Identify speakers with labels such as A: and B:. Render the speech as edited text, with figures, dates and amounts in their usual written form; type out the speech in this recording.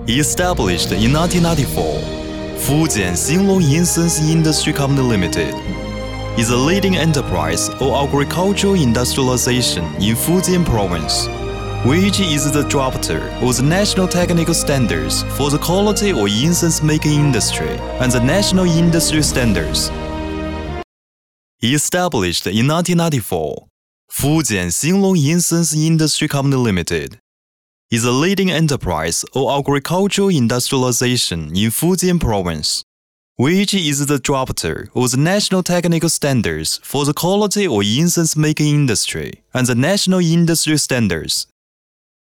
A: Established in 1994, Fujian Xinlong Incense Industry Company Limited is a leading enterprise of agricultural industrialization in Fujian Province, which is the drafter of the national technical standards for the quality of incense-making industry and the national industry standards. Established in 1994, Fujian Xinlong Incense Industry Company Limited is a leading enterprise of agricultural industrialization in Fujian Province, which is the drafter of the national technical standards for the quality of incense-making industry and the national industry standards.